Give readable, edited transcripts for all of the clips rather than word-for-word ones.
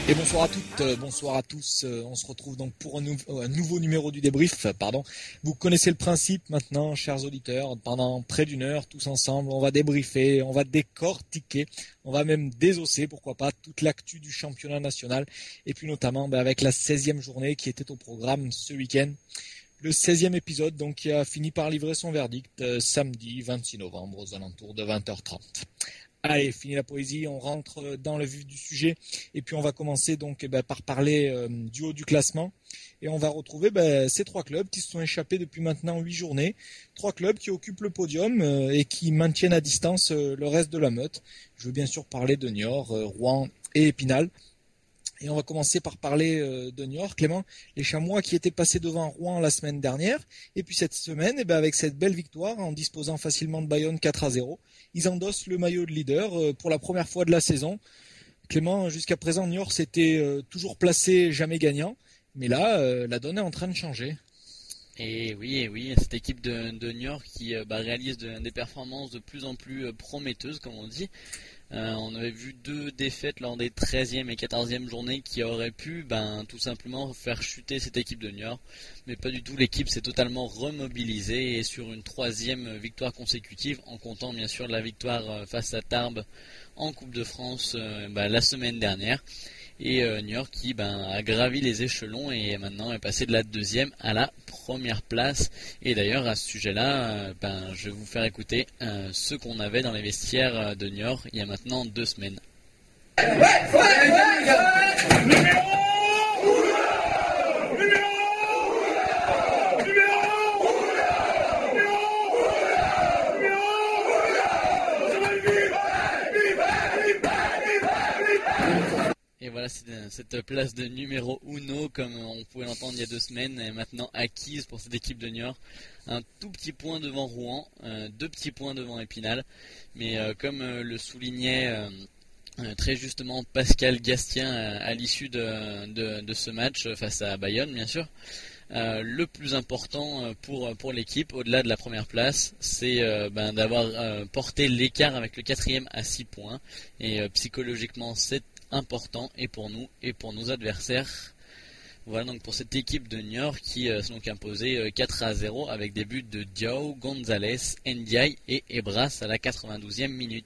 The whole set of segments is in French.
Et bonsoir à toutes, bonsoir à tous. On se retrouve donc pour un nouveau numéro du débrief. Vous connaissez le principe maintenant, chers auditeurs. Pendant près d'une heure, tous ensemble, on va débriefer, on va décortiquer, on va même désosser, pourquoi pas, toute l'actu du championnat national. Et puis notamment avec la 16e journée qui était au programme ce week-end. Le 16e épisode donc, qui a fini par livrer son verdict samedi 26 novembre aux alentours de 20h30. Allez, fini la poésie, on rentre dans le vif du sujet et puis on va commencer donc par parler du haut du classement et on va retrouver ces trois clubs qui se sont échappés depuis maintenant 8 journées, trois clubs qui occupent le podium et qui maintiennent à distance le reste de la meute. Je veux bien sûr parler de Niort, Rouen et Épinal. Et on va commencer par parler de Niort. Clément, les Chamois qui étaient passés devant Rouen la semaine dernière. Et puis cette semaine, avec cette belle victoire, en disposant facilement de Bayonne 4-0, ils endossent le maillot de leader pour la première fois de la saison. Clément, jusqu'à présent, Niort s'était toujours placé, jamais gagnant. Mais là, la donne est en train de changer. Et oui, cette équipe de Niort qui réalise des performances de plus en plus prometteuses, comme on dit. On avait vu 2 défaites lors des 13e et 14e journées qui auraient pu tout simplement faire chuter cette équipe de Niort. Mais pas du tout, l'équipe s'est totalement remobilisée et sur une 3e victoire consécutive, en comptant bien sûr la victoire face à Tarbes en Coupe de France la semaine dernière. Et Niort qui a gravi les échelons et maintenant est passé de la 2e à la 1re place. Et d'ailleurs à ce sujet-là, je vais vous faire écouter ce qu'on avait dans les vestiaires de Niort il y a maintenant 2 semaines. Et voilà, cette place de numéro uno, comme on pouvait l'entendre il y a 2 semaines, est maintenant acquise pour cette équipe de Niort. Un tout petit point devant Rouen, 2 petits points devant Épinal. Mais comme le soulignait très justement Pascal Gastien à l'issue de ce match face à Bayonne, bien sûr, le plus important pour l'équipe, au-delà de la première place, c'est d'avoir porté l'écart avec le 4e à 6 points. Et psychologiquement, c'est important et pour nous et pour nos adversaires. Voilà donc pour cette équipe de Niort qui s'est donc imposée 4-0 avec des buts de Diao, Gonzalez, Ndiaye et Ebras à la 92e minute.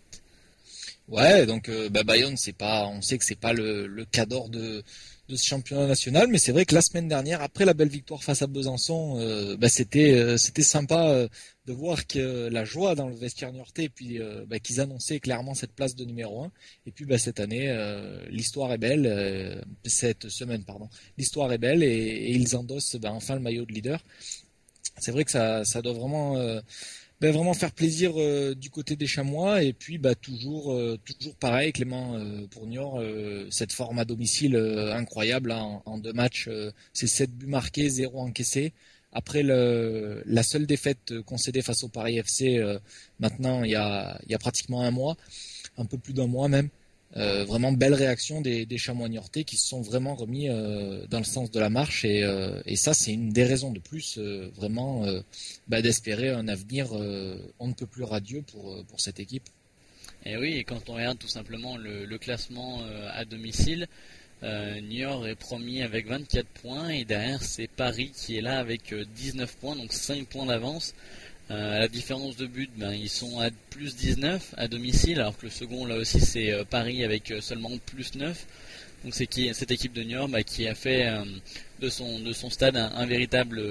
Ouais, donc Bayonne, on sait que c'est pas le cadre de ce championnat national, mais c'est vrai que la semaine dernière, après la belle victoire face à Besançon, c'était sympa de voir que la joie dans le vestiaire niortais, et puis qu'ils annonçaient clairement cette place de numéro 1. Et puis cette année, l'histoire est belle, cette semaine, pardon, l'histoire est belle et ils endossent enfin le maillot de leader. C'est vrai que ça doit vraiment faire plaisir du côté des Chamois. Et puis toujours pareil, Clément, pour Niort, cette forme à domicile incroyable hein, en 2 matchs, c'est 7 buts marqués, 0 encaissés. Après la seule défaite concédée face au Paris FC, maintenant il y a pratiquement un mois, un peu plus d'un mois même. Vraiment belle réaction des Chamois niortais qui se sont vraiment remis dans le sens de la marche et ça c'est une des raisons de plus vraiment d'espérer un avenir on ne peut plus radieux pour cette équipe. Et oui, et quand on regarde tout simplement le classement à domicile, Niort est premier avec 24 points et derrière c'est Paris qui est là avec 19 points, donc 5 points d'avance. À la différence de but, ils sont à plus 19 à domicile, alors que le second là aussi c'est Paris avec seulement plus 9. Donc c'est cette équipe de Niort qui a fait de son stade un véritable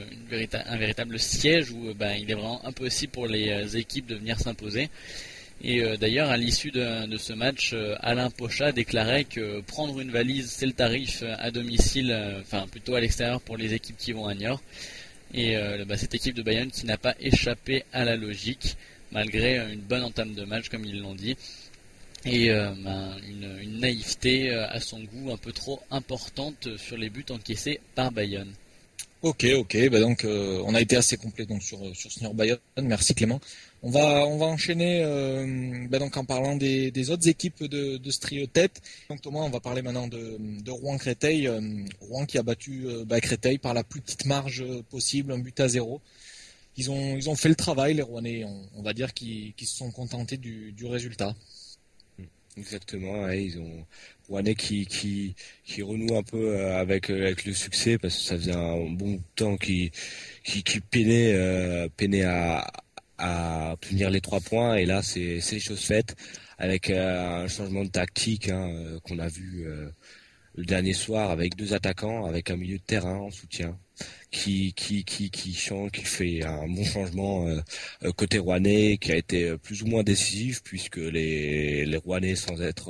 siège où il est vraiment impossible pour les équipes de venir s'imposer. Et d'ailleurs, à l'issue de ce match, Alain Pochat déclarait que prendre une valise, c'est le tarif à domicile, plutôt à l'extérieur pour les équipes qui vont à Niort. Et cette équipe de Bayonne qui n'a pas échappé à la logique, malgré une bonne entame de match, comme ils l'ont dit. Et une naïveté à son goût un peu trop importante sur les buts encaissés par Bayonne. Ok, donc on a été assez complet donc sur ce Niort Bayonne. Merci Clément. On va enchaîner donc en parlant des autres équipes de ce trio tête. Donc Thomas, on va parler maintenant de Rouen-Créteil. Rouen qui a battu Créteil par la plus petite marge possible, 1-0. Ils ont fait le travail les Rouennais. On va dire qu'ils se sont contentés du résultat. Exactement, ouais, ils ont Rouennais qui renoue un peu avec le succès parce que ça faisait un bon temps qui peinait à obtenir les 3 points et là c'est chose faite avec un changement de tactique qu'on a vu le dernier soir avec 2 attaquants, avec un milieu de terrain en soutien qui change, qui fait un bon changement côté Rouennais, qui a été plus ou moins décisif puisque les Rouennais sans être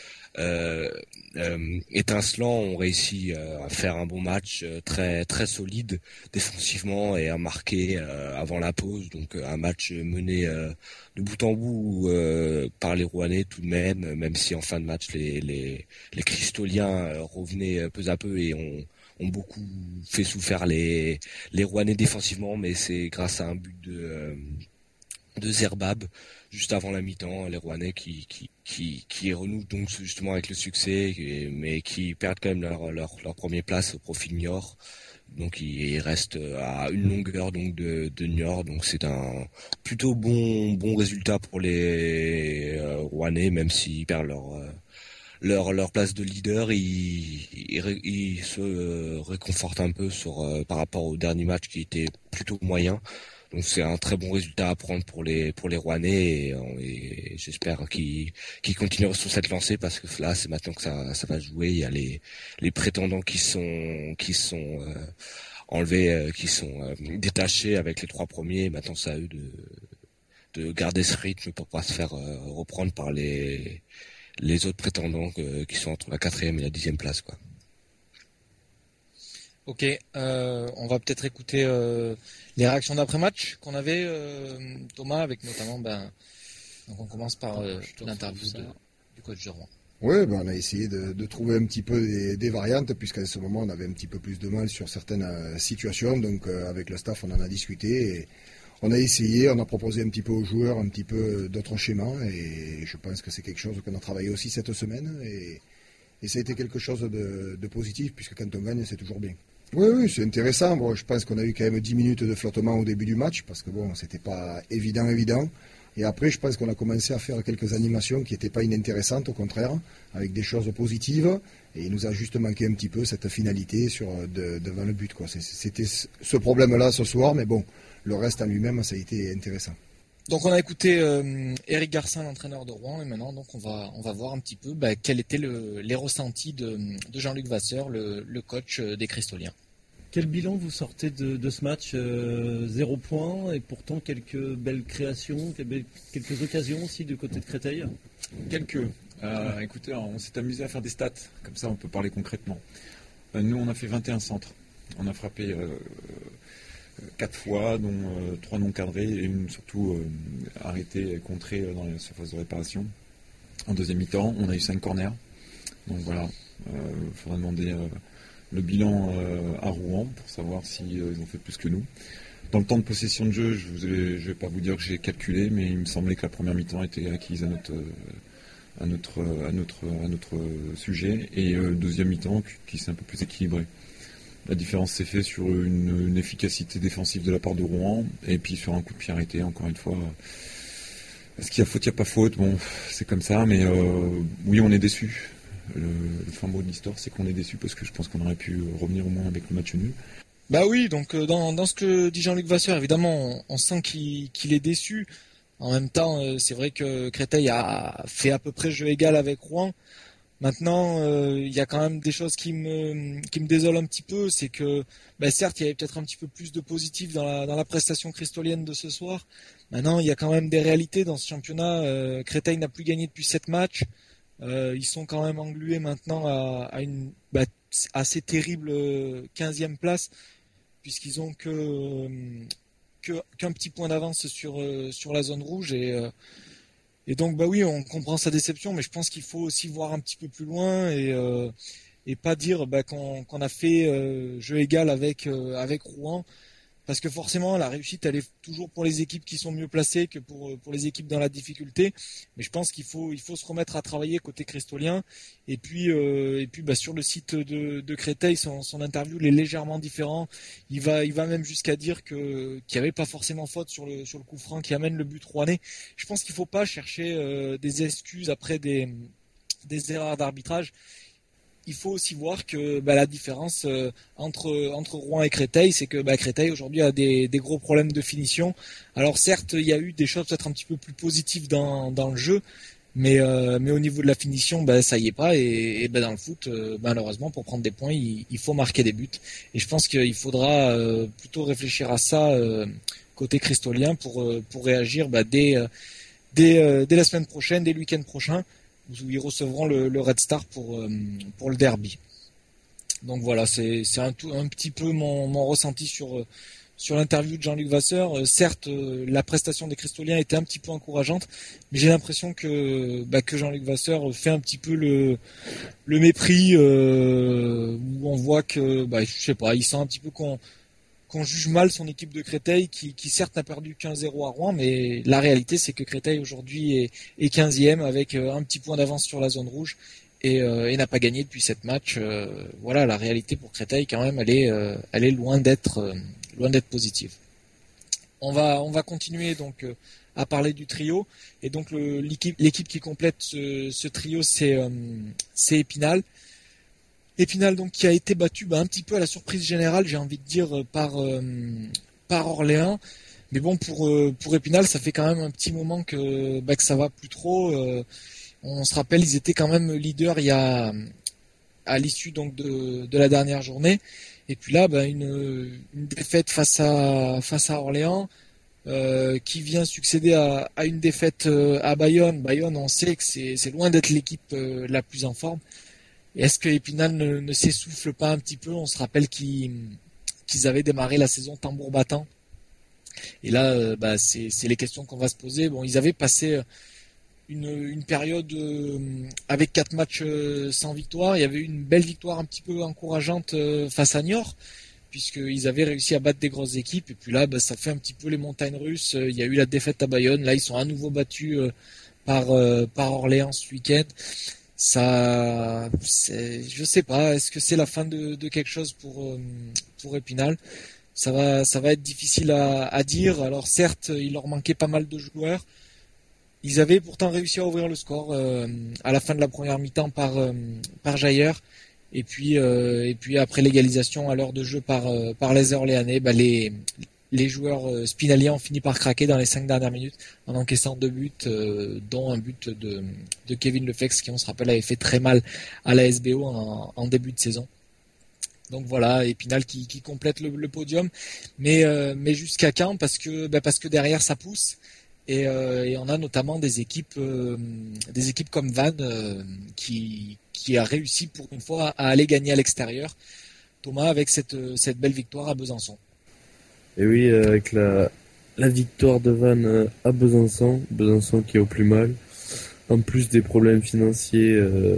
étincelants ont réussi à faire un bon match très très solide défensivement et à marquer avant la pause, donc un match mené de bout en bout par les Rouennais tout de même, même si en fin de match les Cristoliens revenaient peu à peu et ont beaucoup fait souffrir les Rouennais défensivement, mais c'est grâce à un but de Zerbab juste avant la mi-temps, les Rouennais qui renouent donc justement avec le succès, mais qui perdent quand même leur première place au profit de Niort. Donc ils restent à une longueur donc de Niort, donc c'est un plutôt bon résultat pour les Rouennais, même s'ils perdent leur place de leader, ils se réconfortent un peu par rapport au dernier match qui était plutôt moyen. Donc c'est un très bon résultat à prendre pour les Rouennais et j'espère qu'ils continueront sur cette lancée parce que là c'est maintenant que ça va jouer. Il y a les prétendants qui sont enlevés, qui sont détachés avec les 3 premiers. Maintenant c'est à eux de garder ce rythme pour pas se faire reprendre par les autres prétendants qui sont entre la 4e et la 10e place, quoi. Ok, on va peut-être écouter les réactions d'après-match qu'on avait, Thomas, avec notamment, donc on commence par l'interview du coach de Rouen. Oui, on a essayé de trouver un petit peu des variantes, puisqu'à ce moment, on avait un petit peu plus de mal sur certaines situations. Donc, avec le staff, on en a discuté. Et on a essayé, on a proposé un petit peu aux joueurs un petit peu d'autres schémas. Et je pense que c'est quelque chose qu'on a travaillé aussi cette semaine. Et ça a été quelque chose de positif, puisque quand on gagne, c'est toujours bien. Oui, c'est intéressant. Bon, je pense qu'on a eu quand même 10 minutes de flottement au début du match, parce que bon, c'était pas évident. Et après, je pense qu'on a commencé à faire quelques animations qui n'étaient pas inintéressantes, au contraire, avec des choses positives. Et il nous a juste manqué un petit peu cette finalité devant le but, quoi. C'était ce problème-là ce soir, mais bon, le reste en lui-même, ça a été intéressant. Donc on a écouté Éric Garcin, l'entraîneur de Rouen, et maintenant donc on va voir un petit peu quels étaient les ressentis de Jean-Luc Vasseur, le coach des Cristoliens. Quel bilan vous sortez de ce match 0 points et pourtant quelques belles créations, quelques occasions aussi du côté de Créteil? Quelques. Écoutez, on s'est amusé à faire des stats, comme ça on peut parler concrètement. Nous on a fait 21 centres. On a frappé 4 fois, dont 3 non cadrés et une surtout arrêtée et contrée dans la surface de réparation. En deuxième mi-temps, on a eu 5 corners. Donc voilà, il faudra demander le bilan à Rouen pour savoir s'ils ont fait plus que nous. Dans le temps de possession de jeu, je ne vais pas vous dire que j'ai calculé, mais il me semblait que la première mi-temps était acquise à notre sujet et deuxième mi-temps qui s'est un peu plus équilibré. La différence s'est faite sur une efficacité défensive de la part de Rouen et puis sur un coup de pied arrêté, encore une fois. Est-ce qu'il y a faute, il n'y a pas faute? Bon, c'est comme ça, mais oui, on est déçus. Le fin mot de l'histoire, c'est qu'on est déçus parce que je pense qu'on aurait pu revenir au moins avec le match nul. Bah oui, donc dans ce que dit Jean-Luc Vasseur, évidemment, on sent qu'il est déçu. En même temps, c'est vrai que Créteil a fait à peu près jeu égal avec Rouen. Maintenant, il y a quand même des choses qui me désolent un petit peu. C'est que, certes, il y avait peut-être un petit peu plus de positif dans la prestation cristolienne de ce soir. Maintenant, il y a quand même des réalités dans ce championnat. Créteil n'a plus gagné depuis 7 matchs. Ils sont quand même englués maintenant à une assez terrible 15e place, puisqu'ils ont qu'un petit point d'avance sur la zone rouge. Et donc, oui, on comprend sa déception, mais je pense qu'il faut aussi voir un petit peu plus loin et pas dire qu'on a fait jeu égal avec Rouen. Parce que forcément, la réussite, elle est toujours pour les équipes qui sont mieux placées que pour les équipes dans la difficulté. Mais je pense qu'il faut se remettre à travailler côté cristolien. Et puis sur le site de Créteil, son interview il est légèrement différent. Il va même jusqu'à dire qu'il n'y avait pas forcément faute sur le coup franc qui amène le but rouennais. Je pense qu'il ne faut pas chercher des excuses après des des erreurs d'arbitrage. Il faut aussi voir que la différence entre Rouen et Créteil, c'est que Créteil aujourd'hui a des gros problèmes de finition. Alors certes, il y a eu des choses peut-être un petit peu plus positives dans le jeu, mais au niveau de la finition, ça y est pas. Et dans le foot, malheureusement, pour prendre des points, il faut marquer des buts. Et je pense qu'il faudra plutôt réfléchir à ça côté cristolien pour réagir dès la semaine prochaine, dès le week-end prochain, où ils recevront le Red Star pour le derby. Donc voilà, c'est un petit peu mon ressenti sur l'interview de Jean-Luc Vasseur. Certes, la prestation des Cristoliens était un petit peu encourageante, mais j'ai l'impression que Jean-Luc Vasseur fait un petit peu le mépris, où on voit que, je sais pas, il sent un petit peu qu'on juge mal son équipe de Créteil, qui certes n'a perdu qu'un 0 à Rouen, mais la réalité c'est que Créteil aujourd'hui est 15e avec un petit point d'avance sur la zone rouge et n'a pas gagné depuis 7 matchs. Voilà, la réalité pour Créteil quand même, elle est loin d'être positive. On va continuer donc à parler du trio, et donc l'équipe qui complète ce trio, c'est Épinal. Épinal donc qui a été battu un petit peu à la surprise générale, j'ai envie de dire, par Orléans. Mais bon, pour Épinal, ça fait quand même un petit moment que ça va plus trop. On se rappelle, ils étaient quand même leaders à l'issue donc de la dernière journée. Et puis là, une défaite face à Orléans, qui vient succéder à une défaite à Bayonne. Bayonne, on sait que c'est loin d'être l'équipe la plus en forme. Et est-ce que Épinal ne s'essouffle pas un petit peu? On se rappelle qu'ils avaient démarré la saison tambour battant. Et là, c'est les questions qu'on va se poser. Bon, ils avaient passé une période avec 4 matchs sans victoire. Il y avait eu une belle victoire un petit peu encourageante face à Niort, puisqu'ils avaient réussi à battre des grosses équipes. Et puis là, ça fait un petit peu les montagnes russes. Il y a eu la défaite à Bayonne. Là, ils sont à nouveau battus par Orléans ce week-end. Je sais pas, est-ce que c'est la fin de quelque chose pour Épinal? Ça va être difficile à dire. Alors certes, il leur manquait pas mal de joueurs. Ils avaient pourtant réussi à ouvrir le score à la fin de la première mi-temps par Jair. Et puis après l'égalisation à l'heure de jeu par les Orléanais, les joueurs spinaliens ont fini par craquer dans les 5 dernières minutes en encaissant 2 buts, dont un but de Kevin Lefex, qui, on se rappelle, avait fait très mal à la SBO en début de saison. Donc voilà, Épinal qui complète le podium, mais jusqu'à quand? Parce que derrière ça pousse, et on a notamment des équipes comme Vannes qui a réussi pour une fois à aller gagner à l'extérieur. Thomas, avec cette belle victoire à Besançon. Et oui, avec la victoire de Vannes à Besançon qui est au plus mal, en plus des problèmes financiers,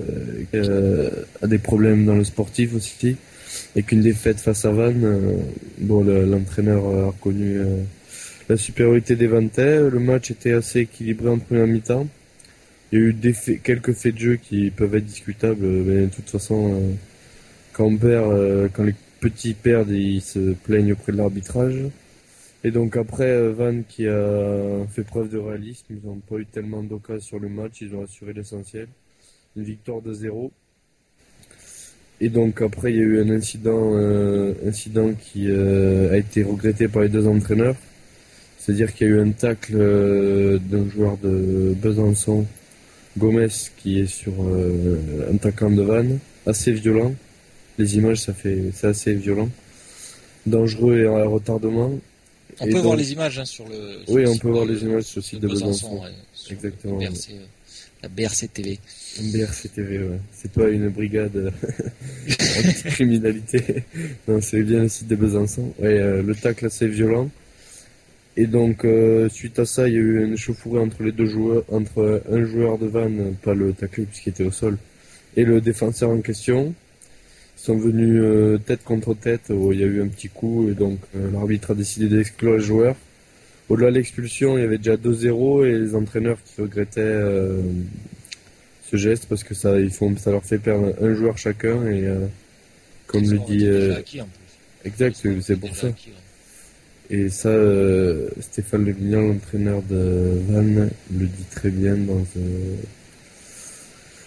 a des problèmes dans le sportif aussi, et qu'une défaite face à Vannes, l'entraîneur a reconnu la supériorité des Vanntais. Le match était assez équilibré en première mi-temps. Il y a eu quelques faits de jeu qui peuvent être discutables, mais de toute façon, quand les petits perdent, ils se plaignent auprès de l'arbitrage. Et donc après, Vannes qui a fait preuve de réalisme, ils n'ont pas eu tellement d'occasions sur le match, ils ont assuré l'essentiel. Une victoire de 0. Et donc après, il y a eu un incident qui a été regretté par les 2 entraîneurs. C'est-à-dire qu'il y a eu un tacle d'un joueur de Besançon, Gomez, qui est sur un attaquant de Vannes, assez violent. Les images, c'est assez violent, dangereux et à retardement. On peut voir les images sur le. Oui, on peut voir les images sur le site de Besançon. Exactement. La BRC TV. BRC TV, ouais. C'est pas une brigade anti-criminalité. Non, c'est bien le site de Besançon. Ouais, le tacle assez violent. Et donc, suite à ça, il y a eu une échauffourée entre les 2 joueurs, entre un joueur de Vannes, pas le tacle puisqu'il était au sol, et le défenseur en question. Ils sont venus tête contre tête, où il y a eu un petit coup, et donc l'arbitre a décidé d'exclure les joueurs. Au-delà de l'expulsion, il y avait déjà 2-0, et les entraîneurs qui regrettaient ce geste, parce que ça leur fait perdre un joueur chacun, et comme le dit... exact, c'est pour ça. Et ça, Stéphane Le Guignard, l'entraîneur de Vannes, le dit très bien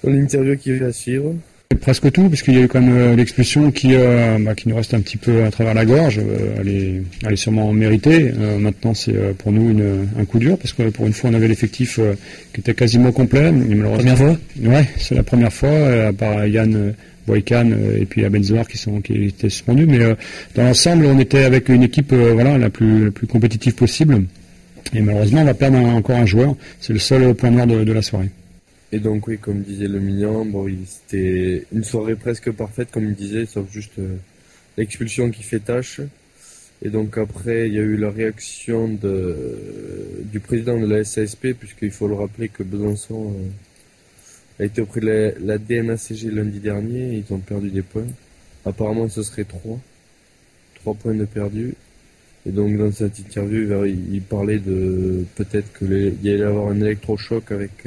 L'interview qui va suivre. Presque tout, parce qu'il y a eu quand même l'expulsion qui nous reste un petit peu à travers la gorge. Elle est sûrement méritée. Maintenant, c'est pour nous un coup dur, parce que pour une fois, on avait l'effectif qui était quasiment complet. Première fois ? Ouais, c'est la première fois, à part Yann Boykan et puis Abenzoar qui étaient suspendus. Mais dans l'ensemble, on était avec une équipe la plus compétitive possible. Et malheureusement, on va perdre encore un joueur. C'est le seul point noir de la soirée. Et donc oui, comme disait le Mignon, c'était une soirée presque parfaite, comme il disait, sauf juste l'expulsion qui fait tâche. Et donc après, il y a eu la réaction du président de la SASP, puisqu'il faut le rappeler que Besançon a été auprès de la DNACG lundi dernier, et ils ont perdu des points. Apparemment, ce serait 3 points de perdus. Et donc dans cette interview, il parlait de peut-être qu'il y allait avoir un électrochoc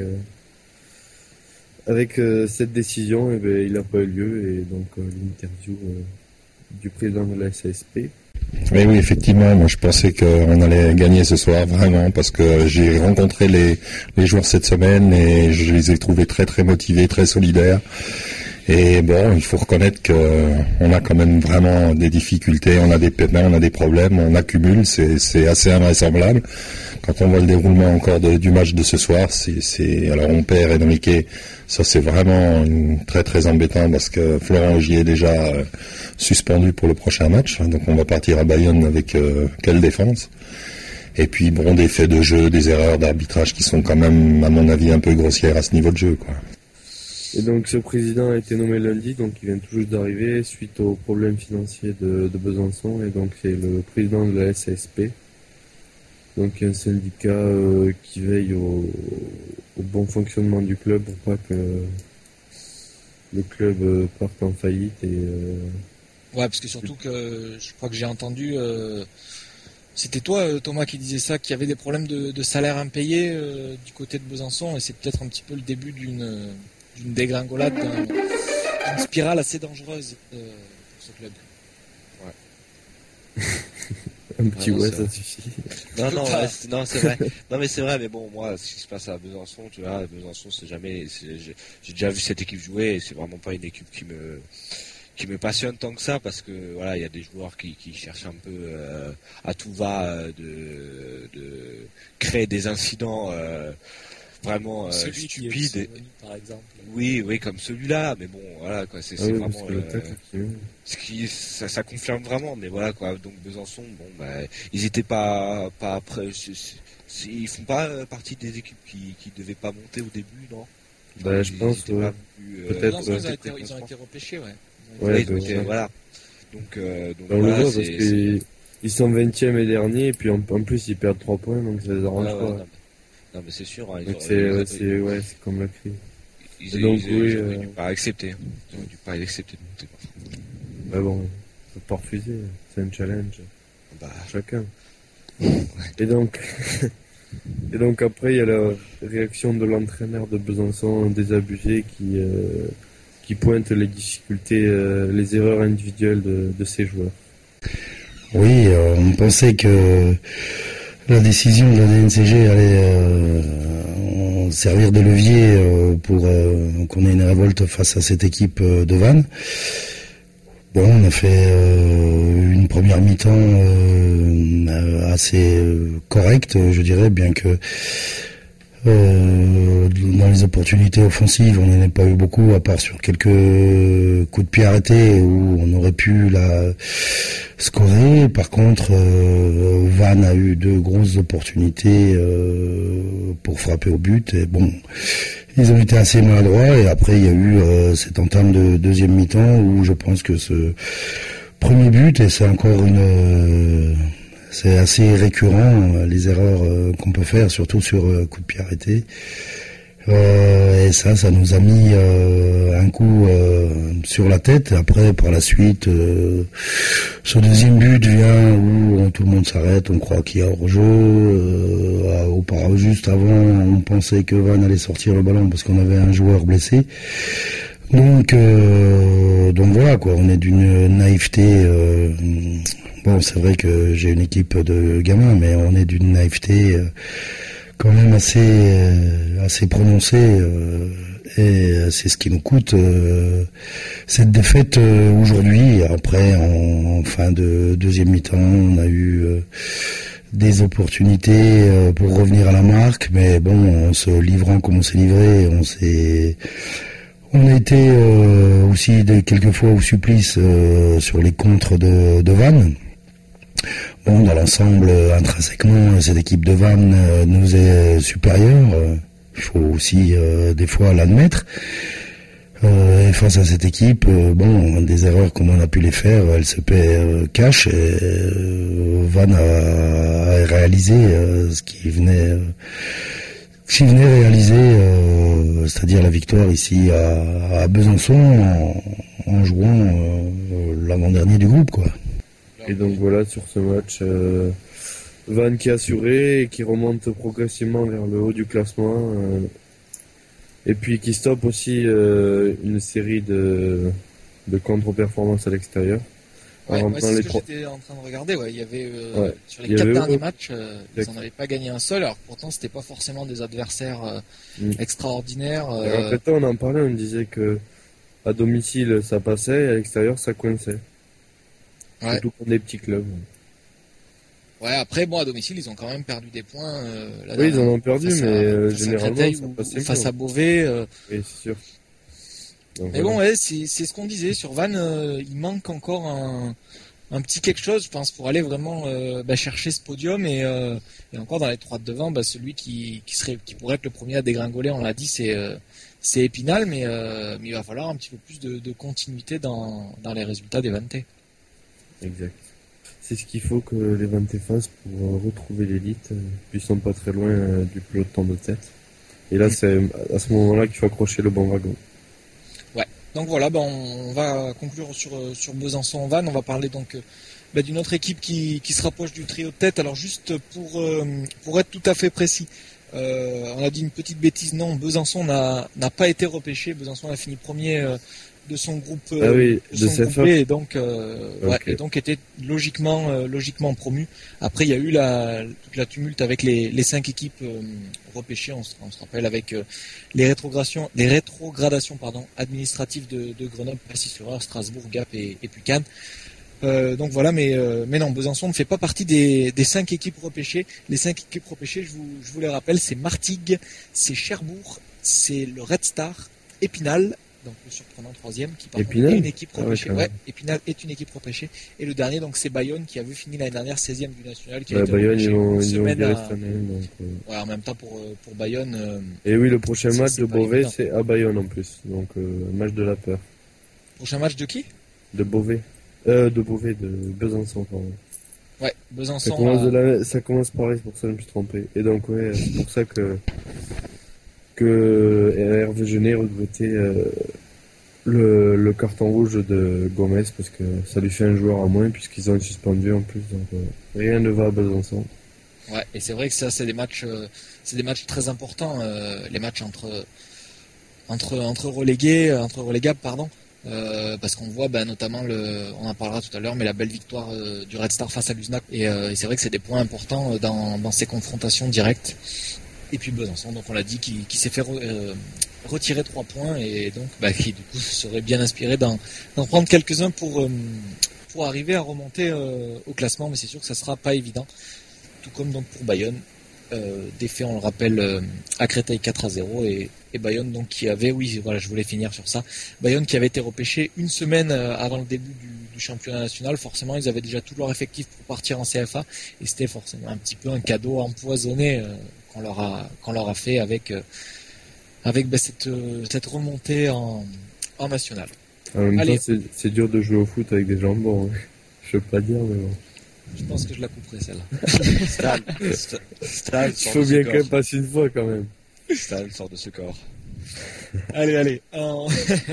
avec cette décision. Et il n'a pas eu lieu, et donc l'interview du président de la SASP. Oui, effectivement, moi je pensais qu'on allait gagner ce soir, vraiment, parce que j'ai rencontré les joueurs cette semaine et je les ai trouvés très très motivés, très solidaires. Et bon, il faut reconnaître qu'on a quand même vraiment des difficultés, on a des pépins, on a des problèmes, on accumule, c'est assez invraisemblable. Quand on voit le déroulement encore du match de ce soir, alors on perd Enrique, ça c'est vraiment très très embêtant parce que Florent Ogier est déjà suspendu pour le prochain match, donc on va partir à Bayonne avec quelle défense. Et puis bon, des faits de jeu, des erreurs d'arbitrage qui sont quand même, à mon avis, un peu grossières à ce niveau de jeu, quoi. Et donc ce président a été nommé lundi, donc il vient tout juste d'arriver suite aux problèmes financiers de Besançon, et donc c'est le président de la SASP, donc un syndicat qui veille au bon fonctionnement du club pour pas que le club parte en faillite. Ouais, parce que surtout que je crois que j'ai entendu, c'était toi Thomas qui disait ça, qu'il y avait des problèmes de salaire impayés du côté de Besançon, et c'est peut-être un petit peu le début d'une dégringolade, d'une spirale assez dangereuse pour ce club. Ouais. Un petit ça suffit. Non, c'est vrai. Non, mais c'est vrai, mais bon, moi, ce qui se passe à Besançon, tu vois, Besançon, j'ai déjà vu cette équipe jouer, et c'est vraiment pas une équipe qui me passionne tant que ça, parce que voilà, il y a des joueurs qui cherchent un peu à tout va de créer des incidents vraiment stupides. Par exemple. Oui, comme celui-là, mais bon, voilà quoi, c'est vraiment ça confirme vraiment, mais voilà quoi. Donc Besançon, bon, ils étaient pas prêts. Ils font pas partie des équipes qui devaient pas monter au début, non? Je pense peut-être. Ils ont été repêchés, ouais. Voilà. Donc on le voit parce qu'ils sont 20e et dernier, et puis en plus ils perdent 3 points, donc ça les arrange pas. Non, mais c'est sûr. Donc c'est comme la crise. Ils auraient dû pas accepter. Ils auraient dû pas accepter de monter. Bah bon, faut pas refuser. C'est un challenge. Chacun. Et donc après il y a la réaction de l'entraîneur de Besançon désabusé qui pointe les difficultés, les erreurs individuelles de ses joueurs. Oui, on pensait que la décision de la DNCG allait servir de levier pour qu'on ait une révolte face à cette équipe de Vannes. Bon, on a fait une première mi-temps assez correcte, je dirais, bien que dans les opportunités offensives, on n'en a pas eu beaucoup, à part sur quelques coups de pied arrêtés où on aurait pu la scorer. Par contre, Vannes a eu 2 grosses opportunités pour frapper au but. Et bon, ils ont été assez maladroits. Et après, il y a eu cette entame de deuxième mi-temps où je pense que ce premier but, et c'est encore c'est assez récurrent, les erreurs qu'on peut faire, surtout sur coup de pied arrêté. Et ça nous a mis un coup sur la tête. Après, par la suite, ce deuxième but vient où tout le monde s'arrête, on croit qu'il y a hors-jeu. Juste avant, on pensait que Vannes allait sortir le ballon parce qu'on avait un joueur blessé. Donc voilà quoi, on est d'une naïveté. Bon, c'est vrai que j'ai une équipe de gamins, mais on est d'une naïveté quand même assez prononcée. et c'est ce qui nous coûte cette défaite aujourd'hui. Après, en fin de deuxième mi-temps, on a eu des opportunités pour revenir à la marque, mais bon, en se livrant comme on s'est livré, on a été aussi quelquefois au supplice sur les contres de Vannes. Bon, dans l'ensemble, intrinsèquement, cette équipe de Vannes nous est supérieure. Il faut aussi des fois l'admettre. Et face à cette équipe, des erreurs comme on a pu les faire, elles se paient cash. Vannes a réalisé ce qui venait réaliser, c'est-à-dire la victoire ici à Besançon en jouant l'avant-dernier du groupe, quoi. Et donc voilà, sur ce match, Vannes qui est assuré et qui remonte progressivement vers le haut du classement. Et puis qui stoppe aussi une série de contre-performances à l'extérieur. Ouais, c'est ce que j'étais en train de regarder. Ouais. Il y avait sur les 4 derniers matchs, ils n'en avaient pas gagné un seul. Alors pourtant, c'était pas forcément des adversaires extraordinaires. Après on en parlait, on disait que à domicile ça passait et à l'extérieur ça coinçait. Ouais. Surtout pour des petits clubs. Ouais, après, à domicile, ils ont quand même perdu des points. Oui, ils en ont perdu, mais généralement, ça passe face à Beauvais. Oui, c'est sûr. Donc, mais bon, c'est ce qu'on disait. Sur Vannes, il manque encore un petit quelque chose, je pense, pour aller vraiment chercher ce podium. Et encore dans les 3 de devant, celui qui pourrait être le premier à dégringoler, on l'a dit, c'est Épinal. Mais il va falloir un petit peu plus de continuité dans les résultats des Vannetais. Exact. C'est ce qu'il faut que les Vannetais fassent pour retrouver l'élite, puis ils sont pas très loin du peloton de tête. Et là, c'est à ce moment-là qu'il faut accrocher le bon wagon. Ouais. Donc voilà, on va conclure sur Besançon-Vannes. On va parler donc d'une autre équipe qui se rapproche du trio de tête. Alors juste pour être tout à fait précis, on a dit une petite bêtise. Non, Besançon n'a pas été repêché. Besançon a fini premier de son groupe, de son groupe B, et donc et donc était logiquement promu. Après il y a eu toute la tumulte avec les 5 équipes repêchées, on se rappelle, avec les rétrogradations administratives de Grenoble, Passy-sur-Eure, Strasbourg, Gap et puis Cannes. Donc voilà, mais non, Besançon ne fait pas partie des 5 équipes repêchées. Les 5 équipes repêchées, je vous les rappelle, c'est Martigues, c'est Cherbourg, c'est le Red Star, Épinal, donc le surprenant 3e, qui par contre est une équipe repêchée. Épinal est une équipe repêchée. Et le dernier, donc c'est Bayonne, qui a vu finir l'année dernière 16e du national, qui a été repêché une semaine en même temps pour Bayonne. Et oui, le prochain match de Beauvais, c'est à Bayonne en plus. Donc match de la peur. Prochain match de qui? De Beauvais. De Besançon, pardon. Ouais, Besançon. Ça commence pareil, c'est pour ça que je me suis trompé. Et donc c'est pour ça que Hervé Genet regrettait le carton rouge de Gomez, parce que ça lui fait un joueur en moins puisqu'ils ont suspendu en plus, donc rien ne va à Besançon. Ouais, et c'est vrai que ça c'est des matchs très importants, les matchs entre relégables, parce qu'on voit notamment on en parlera tout à l'heure, mais la belle victoire du Red Star face à l'Uznac, et c'est vrai que c'est des points importants dans ces confrontations directes. Et puis Besançon, donc on l'a dit, qui s'est fait retirer 3 points, et donc qui du coup serait bien inspiré d'en prendre quelques-uns pour arriver à remonter au classement, mais c'est sûr que ça sera pas évident. Tout comme donc pour Bayonne, défait, on le rappelle, à Créteil 4-0, et Bayonne donc qui avait, je voulais finir sur ça, Bayonne qui avait été repêché une semaine avant le début du championnat national. Forcément ils avaient déjà tout leur effectif pour partir en CFA, et c'était forcément un petit peu un cadeau empoisonné qu'on leur a fait avec cette remontée en national. En même temps, c'est dur de jouer au foot avec des jambons, hein. Je veux pas dire, mais bon. Je pense que je la couperai, celle-là. Stan, il faut bien qu'elle passe une fois quand même. Stan sort de ce corps. Allez. On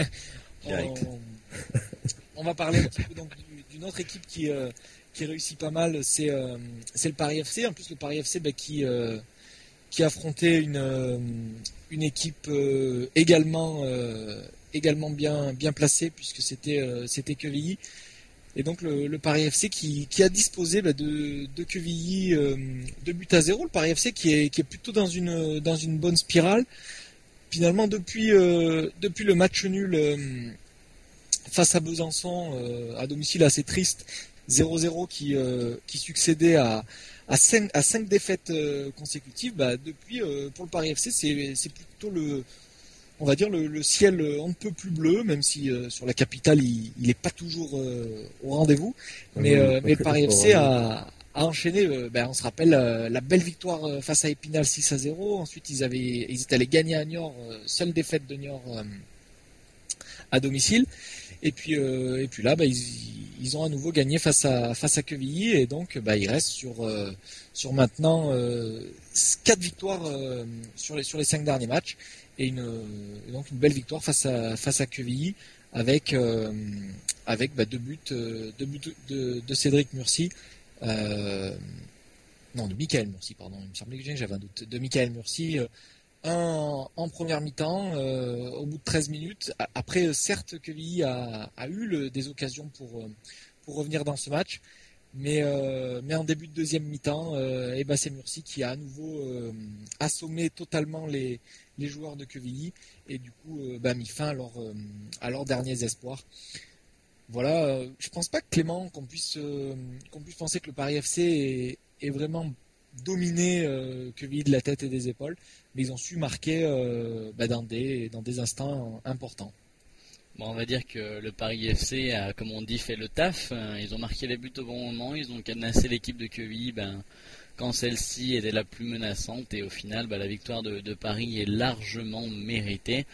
va parler un petit peu donc d'une autre équipe qui réussit pas mal, c'est le Paris FC. En plus, le Paris FC qui affrontait une équipe également bien placée, puisque c'était Quevilly. Et donc le Paris FC qui a disposé de Quevilly 2-0. Le Paris FC qui est plutôt dans une bonne spirale, finalement depuis le match nul face à Besançon à domicile assez triste, 0-0 qui succédait à 5 défaites consécutives, depuis pour le Paris FC c'est plutôt on va dire le ciel on ne peut plus bleu, même si sur la capitale il n'est pas toujours au rendez-vous, mais le Paris FC a enchaîné, on se rappelle la belle victoire face à Épinal 6-0. Ensuite ils étaient allés gagner à Niort, seule défaite de Niort à domicile, et puis là ils ont à nouveau gagné face à Quevilly, et donc ils restent sur maintenant 4 victoires sur les 5 derniers matchs, et donc une belle victoire face à Quevilly avec 2 buts de Cédric Murcy, non, de Michael Murcy, pardon, il me semblait que j'avais un doute, de Michael Murcy, en première mi-temps, au bout de 13 minutes. Après, certes, Quevilly a eu des occasions pour revenir dans ce match, mais en début de deuxième mi-temps, c'est Murcy qui a à nouveau assommé totalement les joueurs de Quevilly, et du coup mis fin à leurs derniers espoirs. Voilà, je pense pas, Clément, qu'on puisse penser que le Paris FC est vraiment dominé Quevilly de la tête et des épaules, mais ils ont su marquer dans des instants importants. Bon, on va dire que le Paris FC a, comme on dit, fait le taf. Ils ont marqué les buts au bon moment, ils ont cadenassé l'équipe de Quevilly quand celle-ci était la plus menaçante, et au final la victoire de Paris est largement méritée.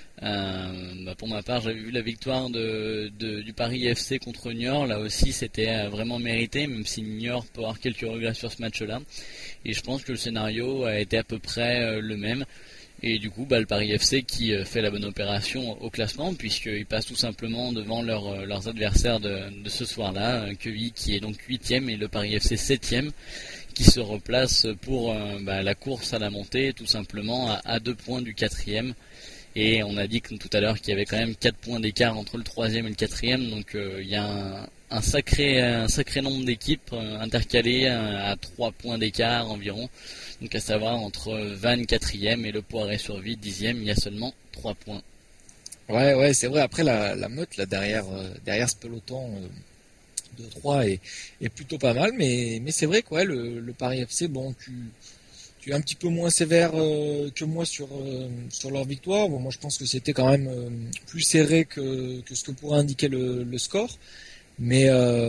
Pour ma part, j'avais vu la victoire du Paris FC contre Niort. Là aussi, c'était vraiment mérité, même si Niort peut avoir quelques regrets sur ce match-là. Et je pense que le scénario a été à peu près le même. Et du coup, le Paris FC qui fait la bonne opération au classement, puisqu'ils passent tout simplement devant leurs adversaires de ce soir-là. Quevilly qui est donc 8e et le Paris FC 7e, qui se replace pour la course à la montée, tout simplement à 2 points du 4e. Et on a dit tout à l'heure qu'il y avait quand même 4 points d'écart entre le 3e et le 4e, donc il y a un sacré nombre d'équipes intercalées à 3 points d'écart environ. Donc à savoir entre Vannes 4e et le Poiret-sur-Vie 10e, il y a seulement 3 points. Ouais, c'est vrai. Après la meute là derrière ce peloton de 3 est plutôt pas mal, mais c'est vrai que le Paris FC, bon, tu es un petit peu moins sévère que moi sur leur victoire. Bon, moi je pense que c'était quand même plus serré que ce que pourrait indiquer le score. Mais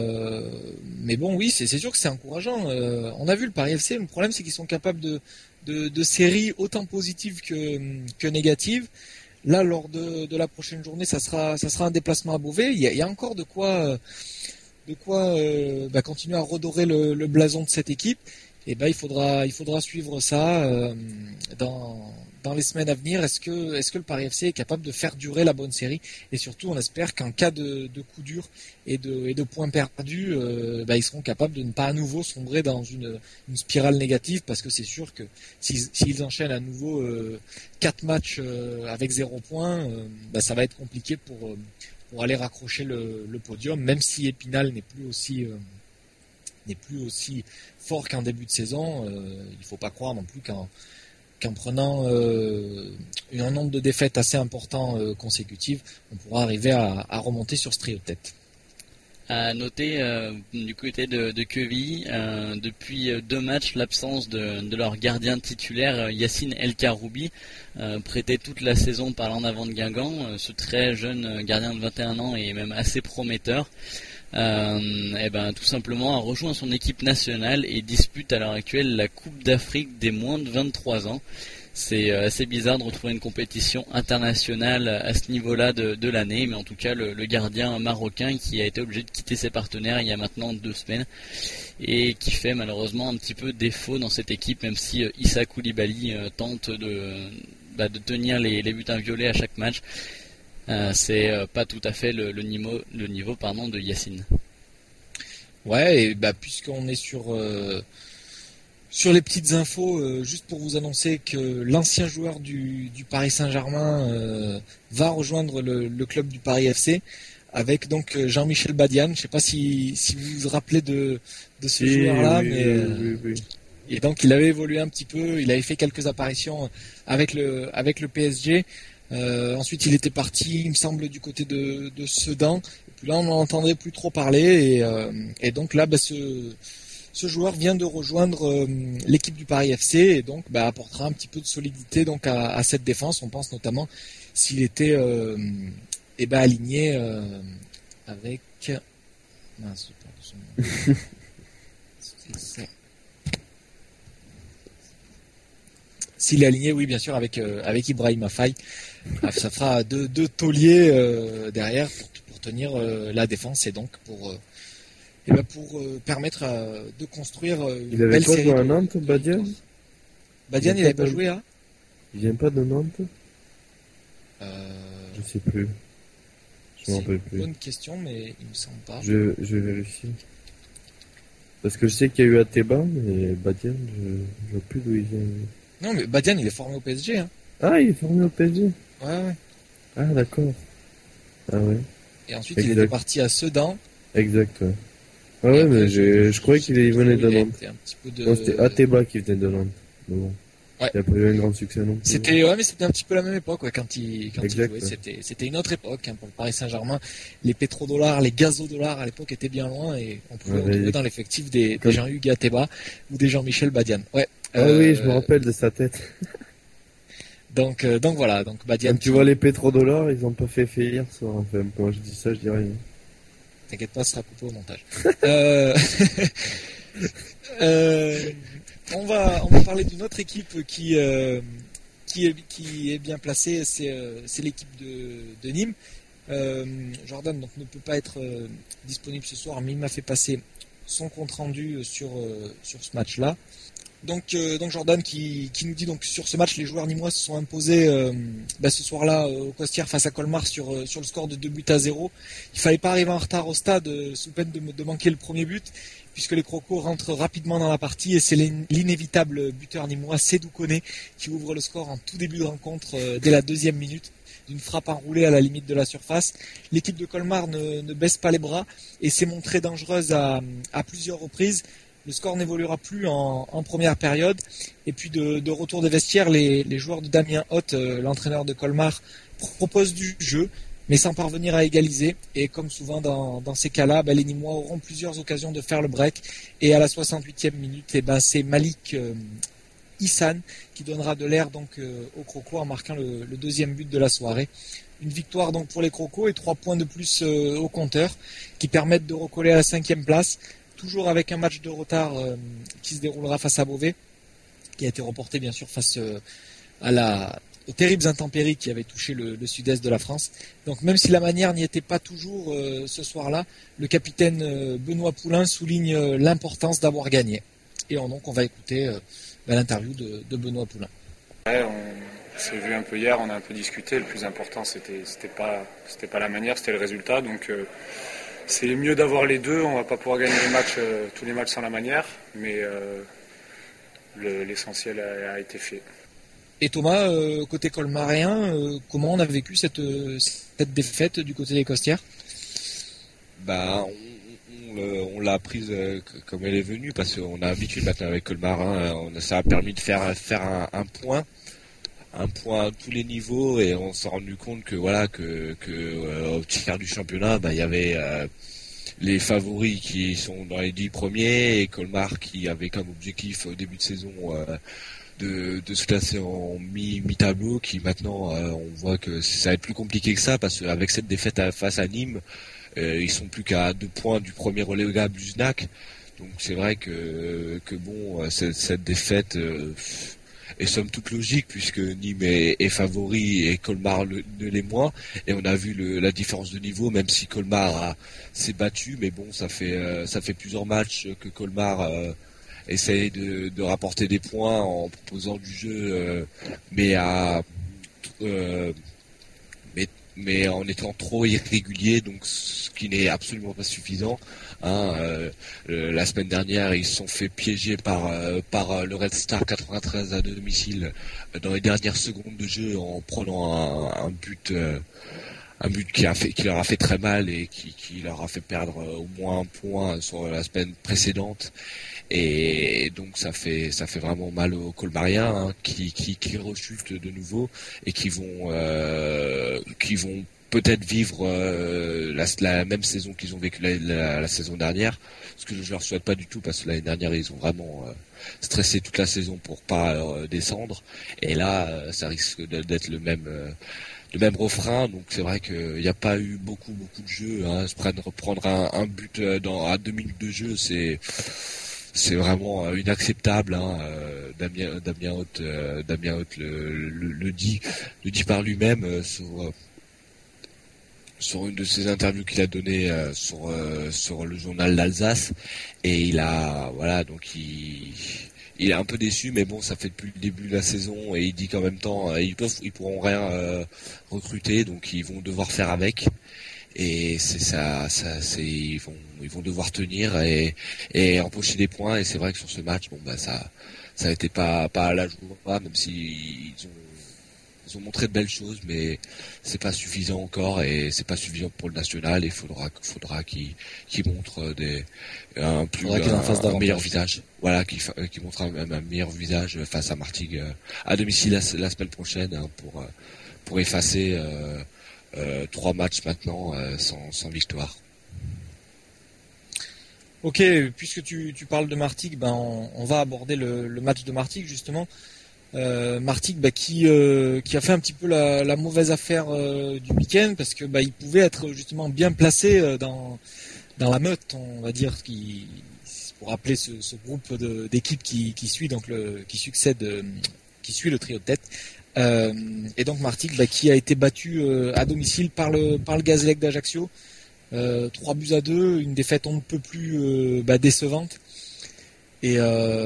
bon, oui, c'est sûr que c'est encourageant. On a vu le Paris FC, le problème c'est qu'ils sont capables de séries autant positives que négatives. Là, lors de la prochaine journée, ça sera un déplacement à Beauvais. Il y a encore de quoi continuer à redorer le blason de cette équipe. Et il faudra suivre ça dans les semaines à venir. Est-ce que le Paris FC est capable de faire durer la bonne série, et surtout on espère qu'en cas de coup dur et de points perdus, ils seront capables de ne pas à nouveau sombrer dans une spirale négative, parce que c'est sûr que s'ils enchaînent à nouveau 4 matchs avec 0 points, ça va être compliqué pour aller raccrocher le podium, même si Épinal n'est plus aussi fort qu'en début de saison. Il ne faut pas croire non plus qu'en prenant un nombre de défaites assez important consécutives, on pourra arriver à remonter sur ce trio de tête. À noter du côté de Quevilly, depuis 2 matchs, l'absence de leur gardien titulaire, Yacine El Karoubi, prêté toute la saison par l'en avant de Guingamp. Ce très jeune gardien de 21 ans est même assez prometteur. Tout simplement a rejoint son équipe nationale et dispute à l'heure actuelle la Coupe d'Afrique des moins de 23 ans. C'est assez bizarre de retrouver une compétition internationale à ce niveau-là de l'année, mais en tout cas le gardien marocain qui a été obligé de quitter ses partenaires il y a maintenant 2 semaines, et qui fait malheureusement un petit peu défaut dans cette équipe, même si Issa Koulibaly tente de tenir les buts inviolés à chaque match. C'est pas tout à fait le niveau de Yacine. Ouais, et puisqu'on est sur les petites infos, juste pour vous annoncer que l'ancien joueur du Paris Saint-Germain va rejoindre le club du Paris FC, avec donc Jean-Michel Badiane. Je sais pas si vous vous rappelez de ce joueur-là, oui. Et donc il avait évolué un petit peu, il avait fait quelques apparitions avec le PSG. Ensuite il était parti, il me semble, du côté de Sedan. Et puis là on n'en entendait plus trop parler. Et donc là, ce joueur vient de rejoindre l'équipe du Paris FC et donc apportera un petit peu de solidité donc à cette défense. On pense notamment s'il était aligné avec... Mince, s'il est aligné, oui, bien sûr, avec Ibrahima Faye. Ça fera deux tauliers derrière pour tenir la défense et donc pour permettre de construire une belle série. Il avait pas joué à Nantes, Badian ? Badian, il n'avait pas joué à... Il vient pas de Nantes ? Je sais plus. Je m'en rappelle plus. C'est une bonne question, mais il me semble pas. Je vérifie. Parce que je sais qu'il y a eu Ateba, mais Badian, je vois plus d'où il vient. Non, mais Badian, il est formé au PSG. Hein. Ah, il est formé au PSG ? Ouais. Ah, d'accord. Ah ouais. Et ensuite, il était parti à Sedan. Exact, ouais. Ah ouais, mais je croyais qu'il venait de Nantes. Non, c'était Ateba qui venait de Nantes. Mais bon. Ouais. Il n'a pas eu un grand succès non plus. C'était un petit peu la même époque quand il jouait. C'était une autre époque pour le Paris Saint-Germain. Les pétrodollars, les gazodollars à l'époque étaient bien loin et on pouvait retrouver dans l'effectif des Jean-Hugues Ateba ou des Jean-Michel Badian. Ouais. Oui, je me rappelle de sa tête. Donc voilà, donc Badian. Quand tu vois les pétrodollars, ils n'ont pas fait hier soir. Enfin, quand je dis ça, je dis rien. T'inquiète pas, ce sera coupé au montage. On va parler d'une autre équipe qui est bien placée, c'est l'équipe de Nîmes. Jordan donc ne peut pas être disponible ce soir, mais il m'a fait passer son compte rendu sur ce match-là. Donc Jordan qui nous dit donc sur ce match les joueurs nîmois se sont imposés ce soir-là au Costières face à Colmar sur le score de 2-0. Il fallait pas arriver en retard au stade sous peine de manquer le premier but puisque les Crocos rentrent rapidement dans la partie et c'est l'inévitable buteur nîmois Sédou Koné qui ouvre le score en tout début de rencontre dès la 2e minute d'une frappe enroulée à la limite de la surface. L'équipe de Colmar ne baisse pas les bras et s'est montrée dangereuse à plusieurs reprises. Le score n'évoluera plus en première période. Et puis de retour des vestiaires, les joueurs de Damien Hoth, l'entraîneur de Colmar, proposent du jeu, mais sans parvenir à égaliser. Et comme souvent dans ces cas-là, les Nîmois auront plusieurs occasions de faire le break. Et à la 68e minute, c'est Malik Issan qui donnera de l'air donc aux Crocos en marquant le 2e but de la soirée. Une victoire donc pour les Crocos et 3 points de plus au compteur qui permettent de recoller à la 5e place. Toujours avec un match de retard qui se déroulera face à Beauvais, qui a été reporté bien sûr face aux terribles intempéries qui avaient touché le sud-est de la France. Donc même si la manière n'y était pas toujours ce soir-là, le capitaine Benoît Poulain souligne l'importance d'avoir gagné. Et donc on va écouter l'interview de Benoît Poulain. Ouais, on s'est vu un peu hier, on a un peu discuté. Le plus important c'était pas la manière, c'était le résultat. Donc c'est mieux d'avoir les deux, on va pas pouvoir gagner tous les matchs sans la manière, mais l'essentiel a été fait. Et Thomas, côté colmarien, comment on a vécu cette défaite du côté des Costières ? On l'a prise comme elle est venue, parce qu'on a l'habitude maintenant avec Colmar, ça a permis de faire un point à tous les niveaux et on s'est rendu compte que au tiers du championnat il y avait les favoris qui sont dans les 10 premiers et Colmar qui avait comme objectif au début de saison de se classer en mi-tableau, qui maintenant on voit que ça va être plus compliqué que ça parce qu'avec cette défaite face à Nîmes ils sont plus qu'à 2 points du premier relégable du SNAC. Donc c'est vrai que cette défaite est somme toute logique puisque Nîmes est favori et Colmar ne l'est moins, et on a vu la différence de niveau, même si Colmar s'est battu, mais bon ça fait plusieurs matchs que Colmar essaye de rapporter des points en proposant du jeu mais en étant trop irrégulier, donc ce qui n'est absolument pas suffisant. La semaine dernière, ils se sont fait piéger par le Red Star 93 à domicile dans les dernières secondes de jeu en prenant un but un but qui leur a fait très mal et qui leur a fait perdre au moins un point sur la semaine précédente. Et donc ça fait vraiment mal aux Colmariens, hein, qui rechutent de nouveau et qui vont peut-être vivre la même saison qu'ils ont vécu la saison dernière, ce que je leur souhaite pas du tout, parce que l'année dernière ils ont vraiment stressé toute la saison pour pas descendre, et là ça risque d'être le même refrain. Donc c'est vrai qu'il n'y a pas eu beaucoup de jeux, hein. Reprendre un but à 2 minutes de jeu, c'est vraiment inacceptable, hein. Damien Haute le dit par lui-même sur une de ses interviews qu'il a donné sur le journal d'Alsace, et il est un peu déçu, mais bon, ça fait depuis le début de la saison, et il dit qu'en même temps ils pourront rien recruter, donc ils vont devoir faire avec, et ils vont devoir tenir et empocher des points. Et c'est vrai que sur ce match, ça a été pas à la joie, même si ils ont montré de belles choses, mais c'est pas suffisant encore, et c'est pas suffisant pour le national. Il faudra qu'ils montrent un meilleur visage. Voilà, qui montre un meilleur visage face à Martigues à domicile la semaine prochaine, hein, pour effacer 3 matchs maintenant sans victoire. Ok, puisque tu parles de Martigues, on va aborder le match de Martigues justement. Martigues qui a fait un petit peu la mauvaise affaire du week-end, parce que il pouvait être justement bien placé dans la meute, on va dire, pour rappeler ce groupe d'équipes qui suit le trio de tête. Et donc Martigues qui a été battu à domicile par le Gazélec d'Ajaccio, 3-2, une défaite on ne peut plus décevante. Et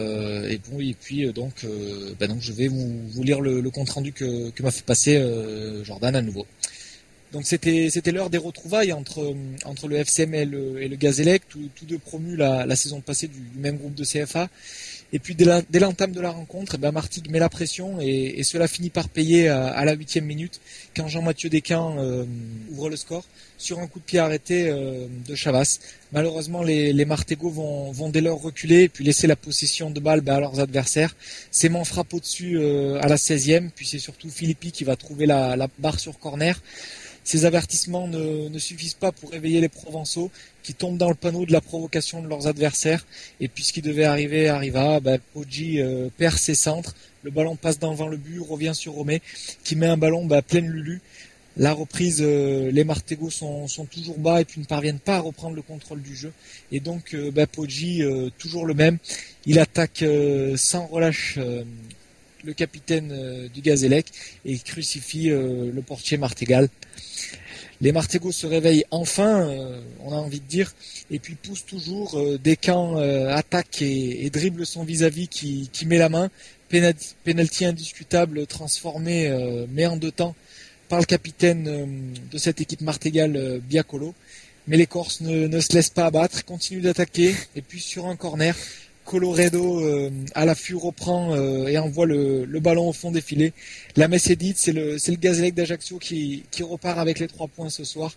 puis donc je vais vous lire le compte rendu que m'a fait passer Jordan à nouveau. Donc c'était l'heure des retrouvailles entre le FCM et le Gazélec, tous deux promus la saison passée du même groupe de CFA. Et puis dès l'entame de la rencontre, Martigues met la pression, et cela finit par payer à la 8e minute, quand Jean-Mathieu Desquin ouvre le score sur un coup de pied arrêté de Chavas. Malheureusement, les Martegaux vont dès lors reculer et puis laisser la possession de balle à leurs adversaires. Séman frappe au-dessus à la 16e, puis c'est surtout Philippi qui va trouver la barre sur corner. Ces avertissements ne suffisent pas pour réveiller les Provençaux, qui tombent dans le panneau de la provocation de leurs adversaires. Et puis ce qui devait arriver arriva. Poggi perd ses centres, le ballon passe devant le but, revient sur Romé, qui met un ballon pleine lulu. La reprise, les Martegaux sont toujours bas et puis ne parviennent pas à reprendre le contrôle du jeu. Et donc Poggi, toujours le même, il attaque sans relâche le capitaine du Gazélec, et il crucifie le portier martégal. Les Martegaux se réveillent enfin, on a envie de dire, et puis poussent toujours. Desquin attaque et dribble son vis-à-vis qui met la main. Penalty indiscutable transformé, mais en 2 temps, par le capitaine de cette équipe martégale, Biacolo. Mais les Corses ne se laissent pas abattre, continuent d'attaquer, et puis sur un corner, Coloredo à l'affût reprend et envoie le ballon au fond des filets. La messe est dite, c'est le Gazélec d'Ajaccio qui repart avec les 3 points ce soir.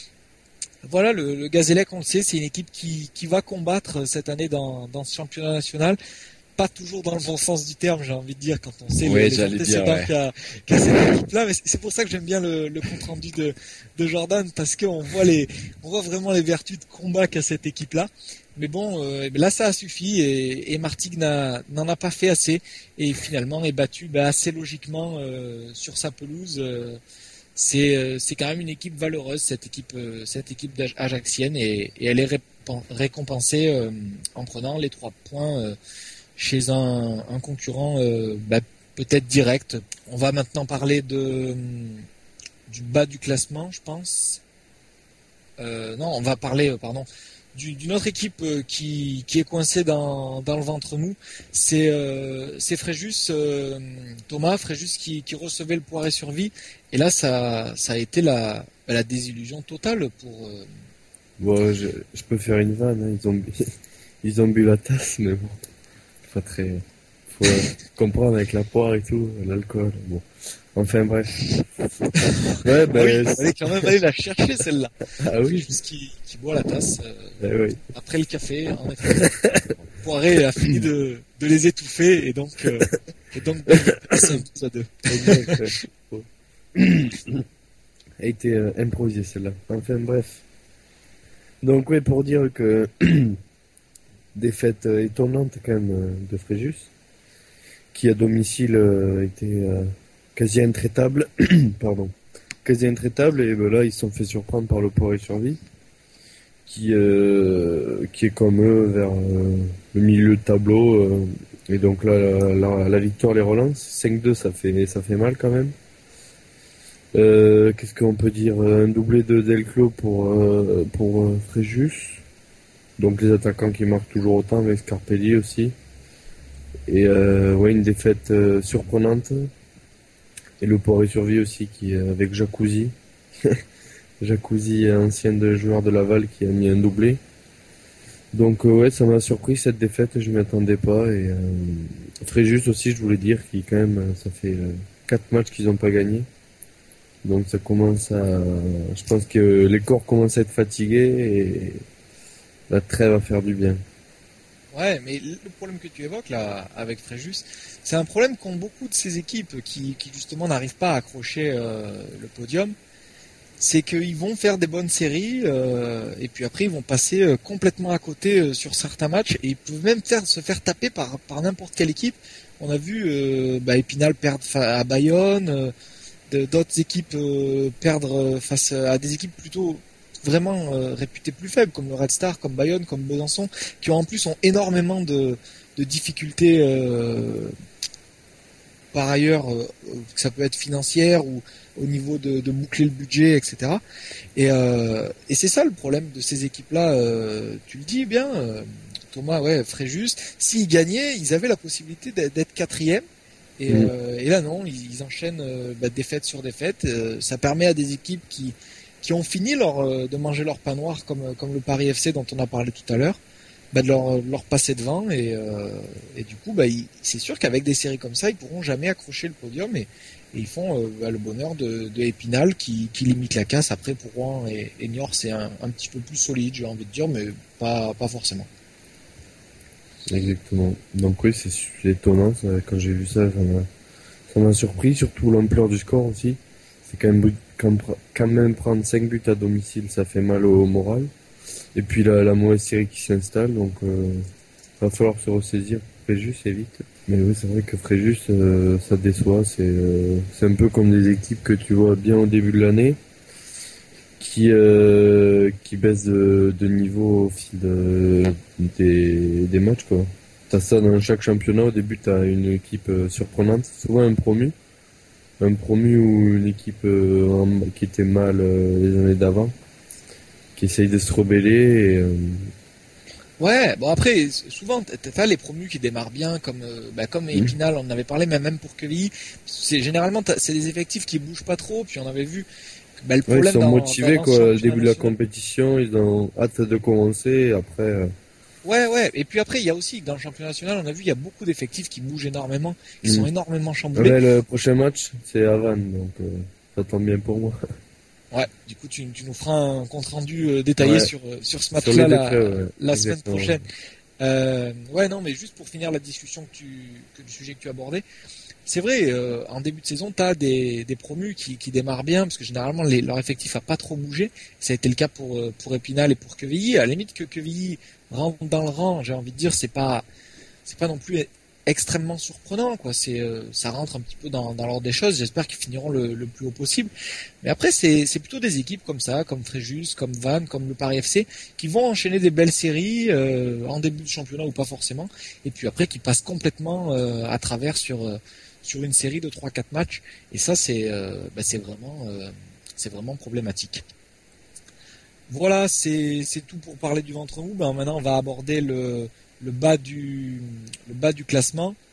Voilà, le Gazélec, on le sait, c'est une équipe qui va combattre cette année dans ce championnat national. Pas toujours dans le bon sens du terme, j'ai envie de dire, quand on sait les antécédents qu'a cette équipe-là. Mais c'est pour ça que j'aime bien le compte rendu de Jordan, parce qu'on voit vraiment les vertus de combat qu'a cette équipe-là. Mais bon, là ça a suffi, et Martigues n'en a pas fait assez, et finalement est battu assez logiquement sur sa pelouse. C'est quand même une équipe valeureuse, cette équipe ajaxienne, et elle est récompensée en prenant les 3 points chez un concurrent peut-être direct. On va maintenant parler du bas du classement, je pense. On va parler, d'une autre équipe qui est coincée dans le ventre mou. C'est Fréjus, Thomas Fréjus qui recevait le Poiré-sur-Vie, et là ça a été la désillusion totale pour je peux faire une vanne, hein. Ils ont bu la tasse, mais bon, Faut comprendre avec la poire et tout, l'alcool. Bon. Enfin bref. Ouais, il fallait quand même aller la chercher celle-là. Ah oui. Juste qui boit la tasse. Oui. Après le café, en effet. Poiré a fini de les étouffer et donc c'est un peu à deux. Exact, a été improvisée celle-là. Enfin bref. Donc oui, pour dire que défaite étonnante quand même de Fréjus, qui à domicile était quasi intraitable. Pardon. Quasi intraitable, et ben là ils se sont fait surprendre par le Port-et-Survie, qui est comme eux vers le milieu de tableau, et donc là la victoire les relance. 5-2, ça fait mal quand même. Qu'est-ce qu'on peut dire? Un doublé de Delclos pour Fréjus. Donc les attaquants qui marquent toujours autant, avec Scarpelli aussi. Et une défaite surprenante. Et le Port-et-Survie aussi, qui est avec Jacuzzi. Jacuzzi, ancien joueur de Laval, qui a mis un doublé. Donc ça m'a surpris cette défaite, je ne m'y attendais pas. Et Fréjus aussi, je voulais dire, qui quand même, ça fait 4 matchs qu'ils n'ont pas gagné. Donc ça commence je pense que les corps commencent à être fatigués et la trêve va faire du bien. Ouais, mais le problème que tu évoques là avec Fréjus, c'est un problème qu'ont beaucoup de ces équipes qui justement n'arrivent pas à accrocher le podium. C'est qu'ils vont faire des bonnes séries et puis après ils vont passer complètement à côté sur certains matchs et ils peuvent même se faire taper par n'importe quelle équipe. On a vu Épinal perdre à Bayonne, d'autres équipes perdre face à des équipes plutôt vraiment réputées plus faibles, comme le Red Star, comme Bayonne, comme Besançon, qui en plus ont énormément de difficultés par ailleurs, que ça peut être financière ou au niveau de boucler le budget, etc. Et c'est ça le problème de ces équipes-là. Tu le dis bien, Thomas, Fréjus, s'ils gagnaient, ils avaient la possibilité d'être quatrième. Et là non, ils enchaînent défaite sur défaite. Ça permet à des équipes qui ont fini de manger leur pain noir, comme le Paris FC dont on a parlé tout à l'heure, de leur passer devant. Et du coup, c'est sûr qu'avec des séries comme ça, ils pourront jamais accrocher le podium. Et ils font le bonheur de Épinal qui limite la casse. Après, pour Rouen et Niort, c'est un petit peu plus solide, j'ai envie de dire, mais pas forcément. Exactement. Donc oui, c'est étonnant. Quand j'ai vu ça m'a surpris, surtout l'ampleur du score aussi. C'est quand même prendre 5 buts à domicile, ça fait mal au moral. Et puis la mauvaise série qui s'installe, donc va falloir se ressaisir. Fréjus, c'est vite. Mais oui, c'est vrai que Fréjus, ça déçoit. C'est un peu comme des équipes que tu vois bien au début de l'année, qui baissent de niveau au fil des matchs, quoi. T'as ça dans chaque championnat. Au début, t'as une équipe surprenante, souvent un promu ou une équipe qui était mal les années d'avant, qui essaye de se rebeller. Ouais, bon après, souvent t'as les promus qui démarrent bien, comme Épinal, on en avait parlé, même pour Quevilly. C'est généralement c'est des effectifs qui bougent pas trop, puis on avait vu. Le problème ils sont motivés au début de la compétition, ils ont hâte de commencer. Et après. Ouais. Et puis après, il y a aussi dans le championnat national, on a vu, il y a beaucoup d'effectifs qui bougent énormément, qui sont énormément chamboulés. Ouais, le prochain match, c'est à Vannes, donc ça tombe bien pour moi. Ouais, du coup, tu nous feras un compte rendu détaillé sur ce match-là la semaine prochaine. Non, mais juste pour finir la discussion du sujet que tu abordais, c'est vrai, en début de saison, tu as des promus qui démarrent bien, parce que généralement, leur effectif a pas trop bougé. Ça a été le cas pour Épinal et pour Quevilly. À la limite que Quevilly rentre dans le rang, j'ai envie de dire, c'est pas non plus extrêmement surprenant, quoi. Ça rentre un petit peu dans l'ordre des choses. J'espère qu'ils finiront le plus haut possible. Mais après, c'est plutôt des équipes comme ça, comme Fréjus, comme Vannes, comme le Paris FC, qui vont enchaîner des belles séries en début de championnat ou pas forcément, et puis après qui passent complètement à travers sur une série de 3-4 matchs. Et ça, c'est vraiment problématique. Voilà, c'est tout pour parler du ventre mou. Maintenant, on va aborder le bas du classement.